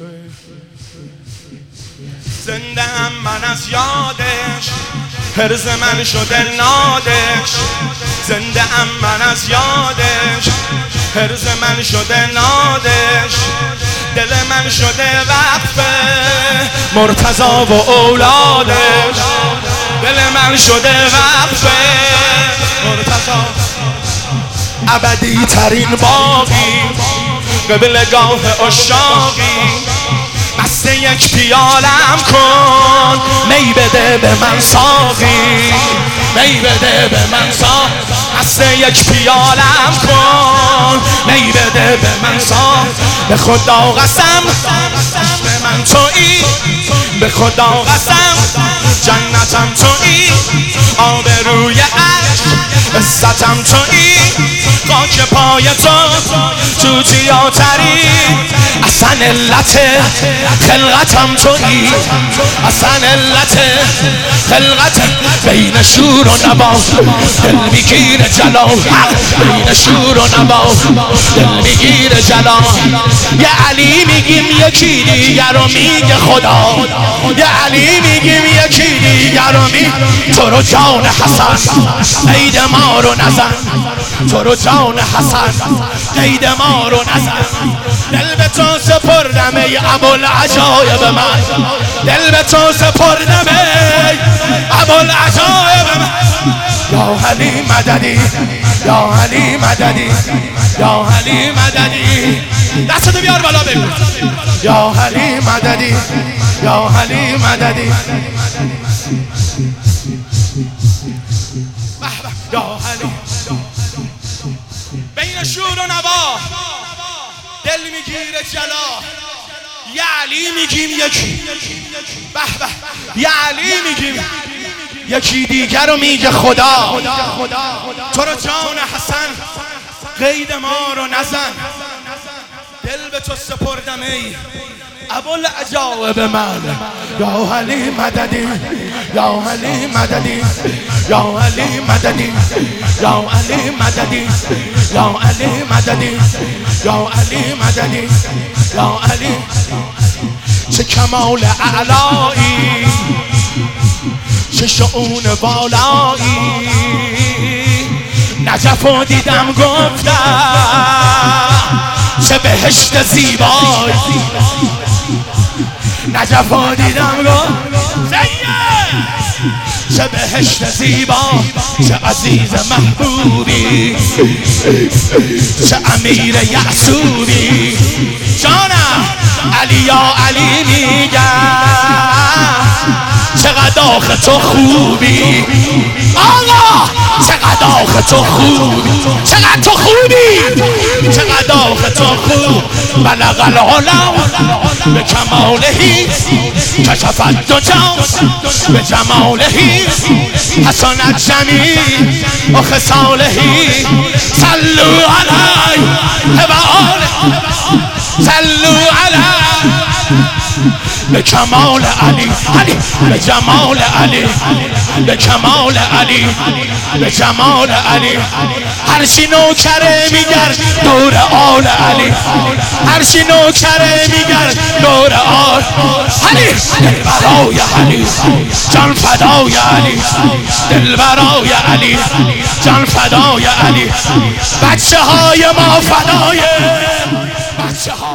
زنده هم من از یادش، هرز من شده نادش. زنده هم من از یادش، هرز من شده نادش. دل من شده وقف مرتضی و اولادش. دل من شده وقف مرتضی، ابدی ترین باقی قبلگاه عشاقی. بسته یک پیالم کن، می بده به من ساقی. می بده به من ساقی. بسته یک پیالم کن، می بده به من ساقی. به خدا قسم عشق من تویی، به خدا قسم جنتم تویی. آبروی عشق عزتم تویی. خاک پای تو جیاتری. اصلا علت خلقتم تویی، اصلا علت خلقت. بین شور و نوا دل میگیره جلال، بین شور و نوا دل میگیره جلال. یه علی میگیم یکی دیگر رو میگه خدا، یه علی میگیم یکی دیگر رو میگه. تو رو جان حسن قید ما رو نزن، تو رو جان حسن قید ما رو نزن. دل به تو سپردم ای ابوالعجایب من، دل به تو سپردم ای ابوالعجایب من. یا علی مددی، یا علی مددی، یا علی مددی. دستتو بیار بالا بگو یا علی مددی، یا علی مددی. یا علی بین شور و نوا دل میگیره جلا. یا علی میگیم یکی، به به یا علی میگیم یکی دیگر رو میگه خدا. تو رو جان حسن قید ما رو نزن. دل به تو سپردم ای ابوالعجایب من. یا علی مددی، یا علی مددی، یا علی مددی، یا علی مددی، یا علی مددی، یا علی مددی، یا علی. چه کمال اعلایی، چه شؤون بالایی. نجفو دیدم گفتم چه بهشت زیبایی. نجفو دیدم گفتم چه بهشت زیبا. چه عزیز محبوبی، چه امیر یعصوبی. جانم علی یا علی میگم چقدر آخه تو خوبی. آقا چقدر آخه تو خوبی، چقدر تو خوبی، چقدر آخه تو خوب. بلغ العلا به کمالهی، کشف الدجا به جمالهی. حسنت جمیل و خصالهی. صلوا علیه و آله، صلوا علیه. به کمال علی، علی به جمال علی، به کمال علی، به جمال علی. هر چی نوکره میگرد دور آل علی، هر چی نوکره میگرد دور آل علی. دل برای علی جان فدای علی، دل برای علی جان فدای علی. بچه های ما فدای بچه ها.